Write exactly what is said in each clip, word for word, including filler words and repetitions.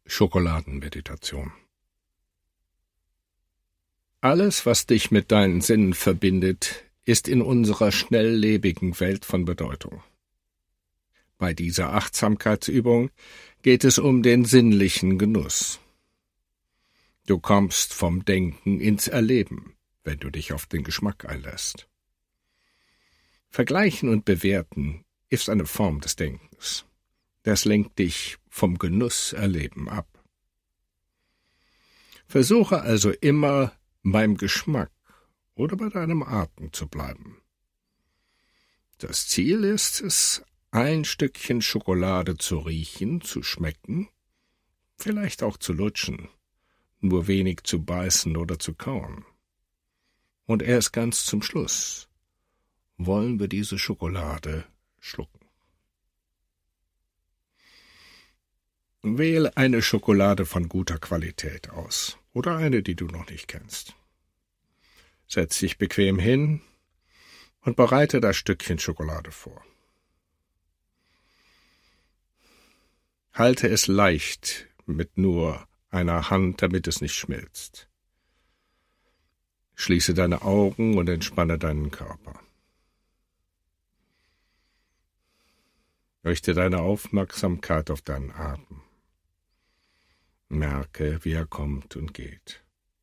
Schokoladenmeditation. Alles, was dich mit deinen Sinnen verbindet, ist in unserer schnelllebigen Welt von Bedeutung. Bei dieser Achtsamkeitsübung geht es um den sinnlichen Genuss. Du kommst vom Denken ins Erleben, wenn du dich auf den Geschmack einlässt. Vergleichen und bewerten ist eine Form des Denkens. Das lenkt dich vom Genusserleben ab. Versuche also immer beim Geschmack oder bei deinem Atem zu bleiben. Das Ziel ist es, ein Stückchen Schokolade zu riechen, zu schmecken, vielleicht auch zu lutschen, nur wenig zu beißen oder zu kauen. Und erst ganz zum Schluss wollen wir diese Schokolade schlucken. Wähle eine Schokolade von guter Qualität aus oder eine, die du noch nicht kennst. Setz dich bequem hin und bereite das Stückchen Schokolade vor. Halte es leicht mit nur einer Hand, damit es nicht schmilzt. Schließe deine Augen und entspanne deinen Körper. Richte deine Aufmerksamkeit auf deinen Atem. Merke, wie er kommt und geht.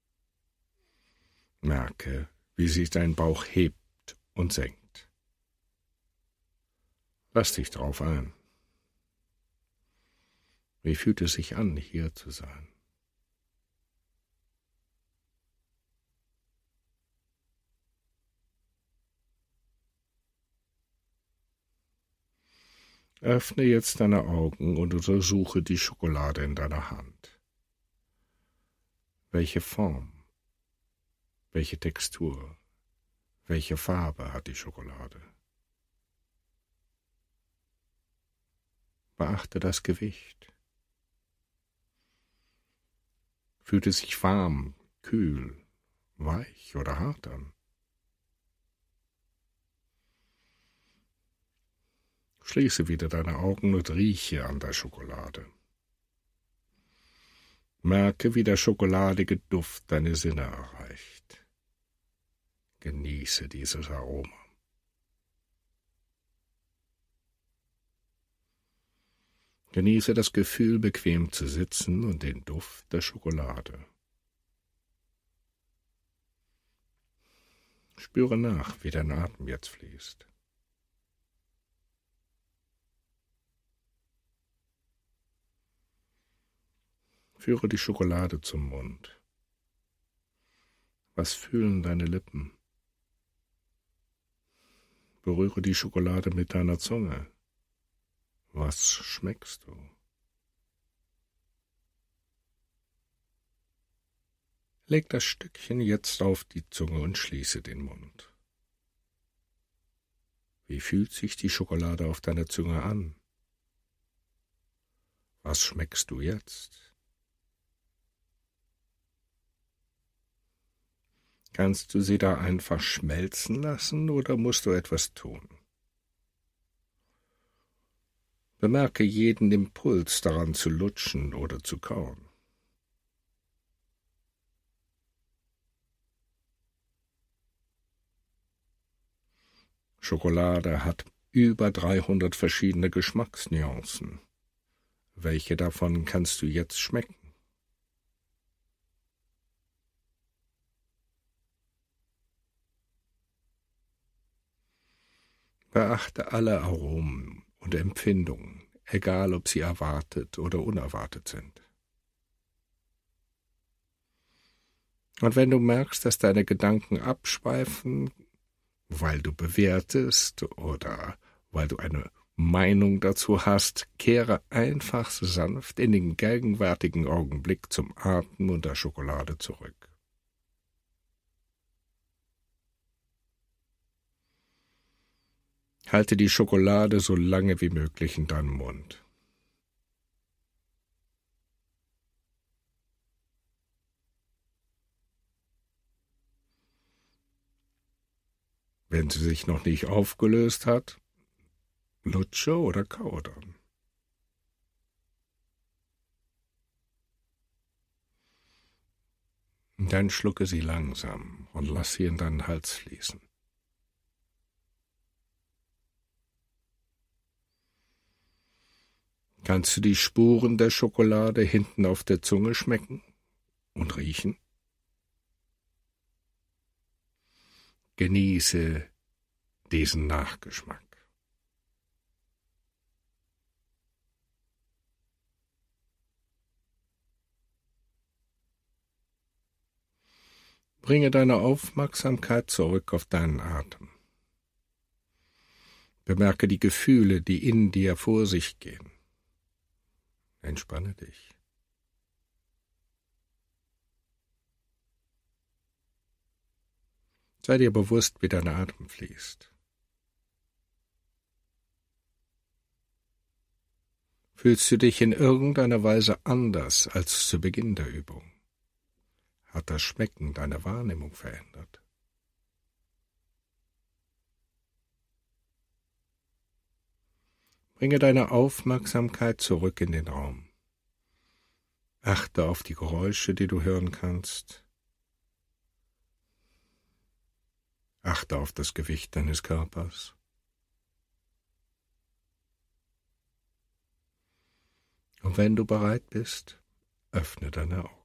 Merke, wie sich dein Bauch hebt und senkt. Lass dich drauf ein. Wie fühlt es sich an, hier zu sein? Öffne jetzt deine Augen und untersuche die Schokolade in deiner Hand. Welche Form, welche Textur, welche Farbe hat die Schokolade? Beachte das Gewicht. Fühlt es sich warm, kühl, weich oder hart an? Schließe wieder deine Augen und rieche an der Schokolade. Merke, wie der schokoladige Duft deine Sinne erreicht. Genieße dieses Aroma. Genieße das Gefühl, bequem zu sitzen und den Duft der Schokolade. Spüre nach, wie dein Atem jetzt fließt. Führe die Schokolade zum Mund. Was fühlen deine Lippen? Berühre die Schokolade mit deiner Zunge. Was schmeckst du? Leg das Stückchen jetzt auf die Zunge und schließe den Mund. Wie fühlt sich die Schokolade auf deiner Zunge an? Was schmeckst du jetzt? Kannst du sie da einfach schmelzen lassen oder musst du etwas tun? Bemerke jeden Impuls daran zu lutschen oder zu kauen. Schokolade hat über dreihundert verschiedene Geschmacksnuancen. Welche davon kannst du jetzt schmecken? Beachte alle Aromen und Empfindungen, egal ob sie erwartet oder unerwartet sind. Und wenn du merkst, dass deine Gedanken abschweifen, weil du bewertest oder weil du eine Meinung dazu hast, kehre einfach sanft in den gegenwärtigen Augenblick zum Atem und der Schokolade zurück. Halte die Schokolade so lange wie möglich in deinem Mund. Wenn sie sich noch nicht aufgelöst hat, lutsche oder kau dann. Dann schlucke sie langsam und lass sie in deinen Hals fließen. Kannst du die Spuren der Schokolade hinten auf der Zunge schmecken und riechen? Genieße diesen Nachgeschmack. Bringe deine Aufmerksamkeit zurück auf deinen Atem. Bemerke die Gefühle, die in dir vor sich gehen. Entspanne dich. Sei dir bewusst, wie dein Atem fließt. Fühlst du dich in irgendeiner Weise anders als zu Beginn der Übung? Hat das Schmecken deine Wahrnehmung verändert? Bringe deine Aufmerksamkeit zurück in den Raum. Achte auf die Geräusche, die du hören kannst. Achte auf das Gewicht deines Körpers. Und wenn du bereit bist, öffne deine Augen.